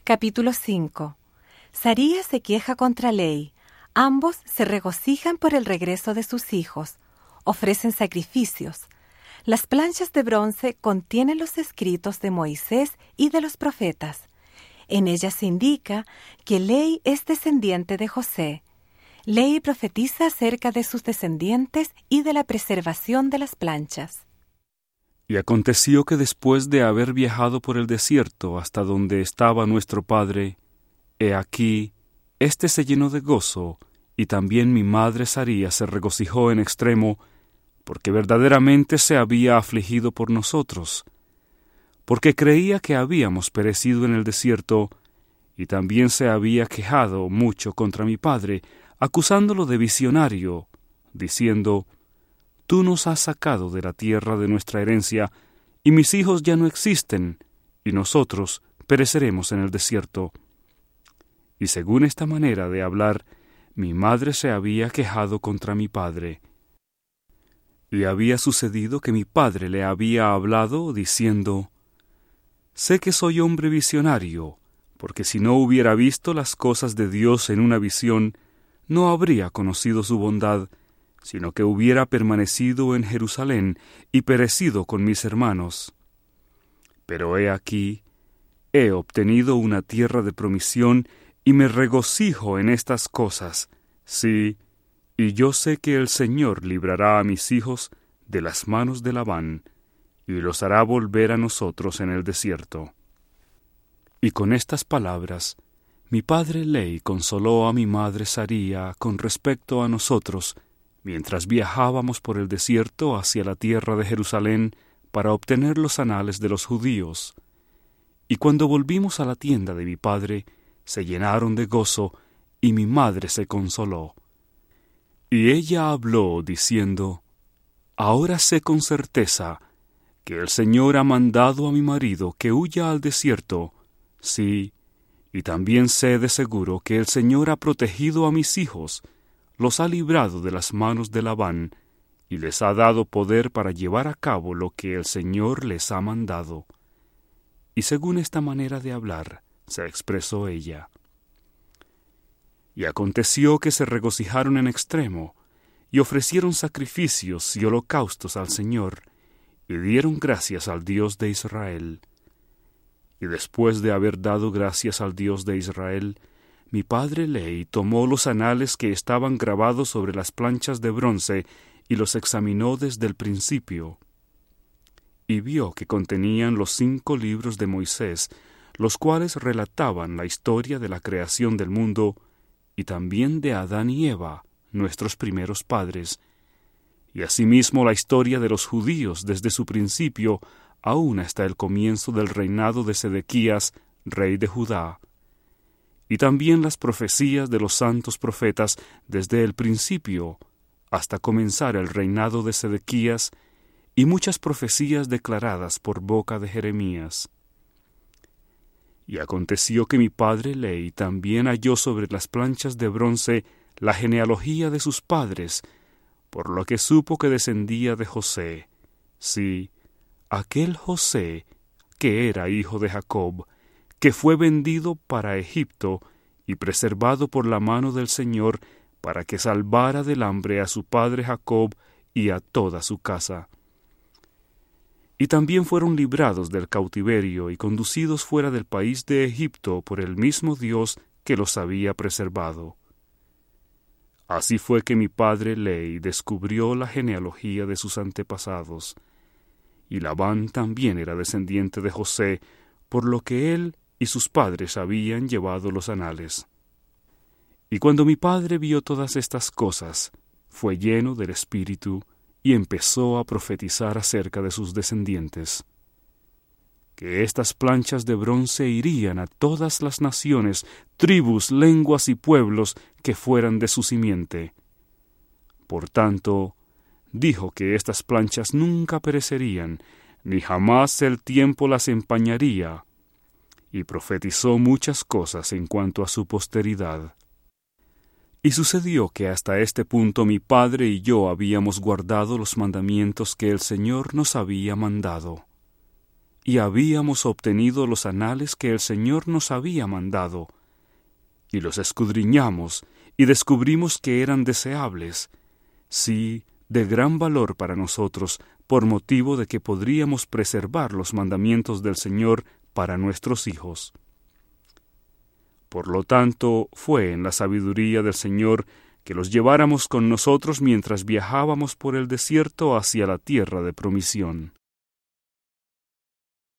Capítulo 5. Saría se queja contra Ley. Ambos se regocijan por el regreso de sus hijos. Ofrecen sacrificios. Las planchas de bronce contienen los escritos de Moisés y de los profetas. En ellas se indica que Ley es descendiente de José. Ley profetiza acerca de sus descendientes y de la preservación de las planchas. Y aconteció que después de haber viajado por el desierto hasta donde estaba nuestro padre, he aquí, éste se llenó de gozo, y también mi madre Saría se regocijó en extremo, porque verdaderamente se había afligido por nosotros, porque creía que habíamos perecido en el desierto, y también se había quejado mucho contra mi padre, acusándolo de visionario, diciendo: Tú nos has sacado de la tierra de nuestra herencia, y mis hijos ya no existen, y nosotros pereceremos en el desierto. Y según esta manera de hablar, mi madre se había quejado contra mi padre. Y había sucedido que mi padre le había hablado, diciendo: Sé que soy hombre visionario, porque si no hubiera visto las cosas de Dios en una visión, no habría conocido su bondad, sino que hubiera permanecido en Jerusalén y perecido con mis hermanos. Pero he aquí, he obtenido una tierra de promisión, y me regocijo en estas cosas, sí, y yo sé que el Señor librará a mis hijos de las manos de Labán, y los hará volver a nosotros en el desierto. Y con estas palabras, mi padre Ley consoló a mi madre Saría con respecto a nosotros, mientras viajábamos por el desierto hacia la tierra de Jerusalén para obtener los anales de los judíos. Y cuando volvimos a la tienda de mi padre, se llenaron de gozo, y mi madre se consoló. Y ella habló, diciendo: Ahora sé con certeza que el Señor ha mandado a mi marido que huya al desierto, sí, y también sé de seguro que el Señor ha protegido a mis hijos, los ha librado de las manos de Labán, y les ha dado poder para llevar a cabo lo que el Señor les ha mandado. Y según esta manera de hablar, se expresó ella. Y aconteció que se regocijaron en extremo, y ofrecieron sacrificios y holocaustos al Señor, y dieron gracias al Dios de Israel. Y después de haber dado gracias al Dios de Israel, mi padre Ley tomó los anales que estaban grabados sobre las planchas de bronce y los examinó desde el principio. Y vio que contenían los 5 libros de Moisés, los cuales relataban la historia de la creación del mundo y también de Adán y Eva, nuestros primeros padres, y asimismo la historia de los judíos desde su principio aún hasta el comienzo del reinado de Sedequías, rey de Judá, y también las profecías de los santos profetas desde el principio hasta comenzar el reinado de Sedequías, y muchas profecías declaradas por boca de Jeremías. Y aconteció que mi padre Ley también halló sobre las planchas de bronce la genealogía de sus padres, por lo que supo que descendía de José, sí, aquel José que era hijo de Jacob, que fue vendido para Egipto y preservado por la mano del Señor para que salvara del hambre a su padre Jacob y a toda su casa. Y también fueron librados del cautiverio y conducidos fuera del país de Egipto por el mismo Dios que los había preservado. Así fue que mi padre Ley descubrió la genealogía de sus antepasados, y Labán también era descendiente de José, por lo que él y sus padres habían llevado los anales. Y cuando mi padre vio todas estas cosas, fue lleno del Espíritu, y empezó a profetizar acerca de sus descendientes, que estas planchas de bronce irían a todas las naciones, tribus, lenguas y pueblos que fueran de su simiente. Por tanto, dijo que estas planchas nunca perecerían, ni jamás el tiempo las empañaría, y profetizó muchas cosas en cuanto a su posteridad. Y sucedió que hasta este punto mi padre y yo habíamos guardado los mandamientos que el Señor nos había mandado. y habíamos obtenido los anales que el Señor nos había mandado, y los escudriñamos y descubrimos que eran deseables, sí, de gran valor para nosotros, por motivo de que podríamos preservar los mandamientos del Señor para nuestros hijos. Por lo tanto, fue en la sabiduría del Señor que los lleváramos con nosotros mientras viajábamos por el desierto hacia la tierra de promisión.